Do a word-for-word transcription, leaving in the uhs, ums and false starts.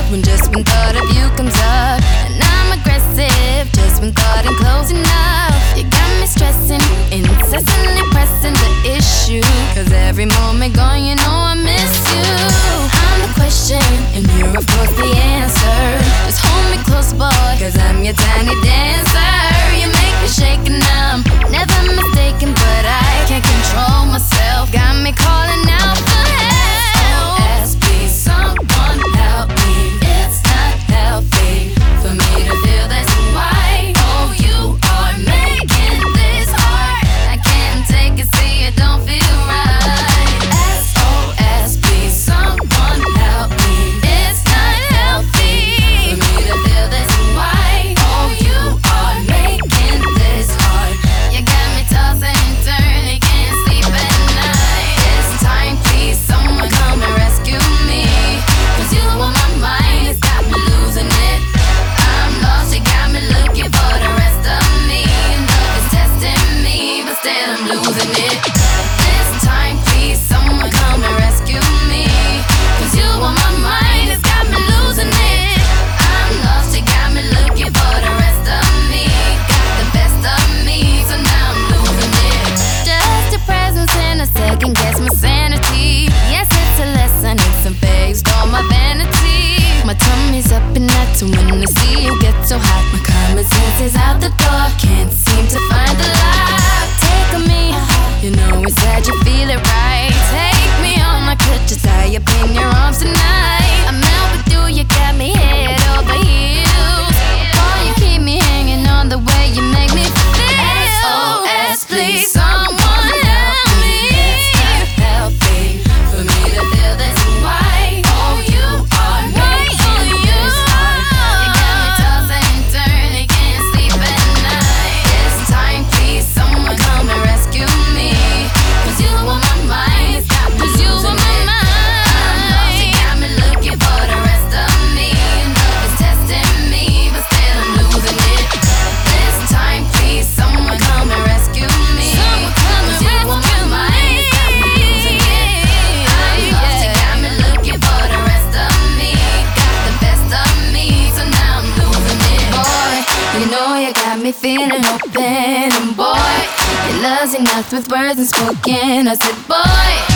when just when thought of you comes up. And I'm aggressive just when thought I'm close enough. You got me stressing, incessantly pressing the issue. Cause every moment gone, you know I miss you. I'm the question, and you're of course the answer. Just hold me close, boy, cause I'm your tiny dancer. You make me shake and I'm never mistaken, but I can't control myself. Got me calling out for help. S O S, please someone help me. It's not healthy for me to feel this way. Oh, you are making this hard. I can't take it, see it don't feel right. S O S, please someone help me. It's not healthy for me to feel this way. Oh, you are making this hard. You got me tossing and turning, can't sleep at night. It's time, please someone come and rescue me. Cause you on my mind, it's got me losing it. I'm lost, you got me looking for the rest of me. Love is testing me, but still I'm losing it. This time, please someone come and rescue me. Cause you on my mind, it's got me losing it. I'm lost, you got me looking for the rest of me. Got the best of me, so now I'm losing it. Just your presence in a second guess my sanity. Yes, it's a lesson, it's a phase, all my vanity. My tummy's up and that's when I see you get so hot. My common sense is out the door, can't seem to find the lock. Take on me, you know it's sad you feel it right. Take me on, I could just tie up in your arms tonight. I'm out with you, you got me head over heels. Boy, you keep me hanging on the way you make me feel. S O S, please someone help me. It's not healthy for me to feel this way. Oh, you are making this hard. You got me tossing and turning, can't sleep at night. This time, please someone come and rescue me. Cause you on my mind, it's got me losing it. I'm lost, you got me looking for the rest of me. Love is testing me, but still I'm losing it. This time, please someone come and rescue me. Cause you on my mind, it's got me losing it. I'm lost, you got me looking for the rest of me. Got the best of me, so now I'm losing it. Boy, you know you got me feeling open. And boy, your love's enough with words unspoken. I said, boy,